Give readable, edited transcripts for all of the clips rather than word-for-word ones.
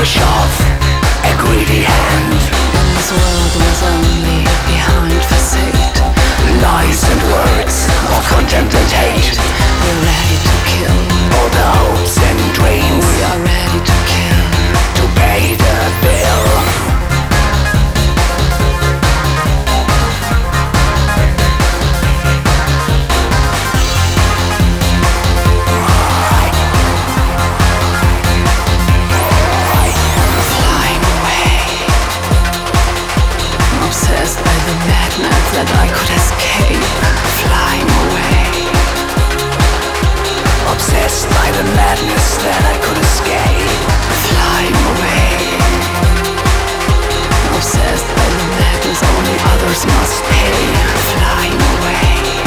perish off a greedy hand. This world was only behind facade, Lies and words of contempt and hate. we're ready to kill. All the hopes and dreams We are ready to kill. to pay the bill. Flying away, obsessed by the madness that I could escape. Flying away, Obsessed by the madness that I could escape. flying away, obsessed by the madness only others must pay. Flying away,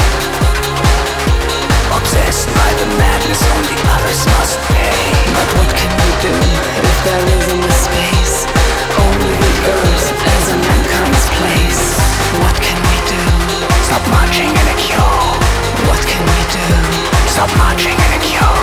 Obsessed by the madness only others must pay. but what can we do if there isn't a space? Only the earth as a mankind's place. What can we do? Stop marching in a cure. What can we do? Stop marching in a cure.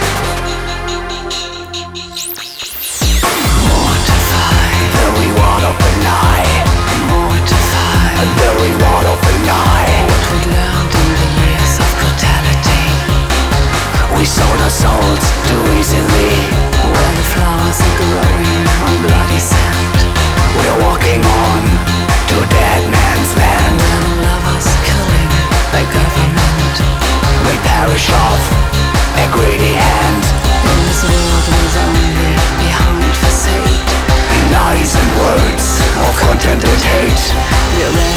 Mortify, The reward of the lie. mortify. The reward of the lie. What we learned in the years of brutality, We sold our souls too easily. where the flowers are growing on bloody sand, We're walking on to dead man's land. and lovers killing by government. We perish off a greedy hand. This world was only behind facade. Lies and words of contempt and hate. We're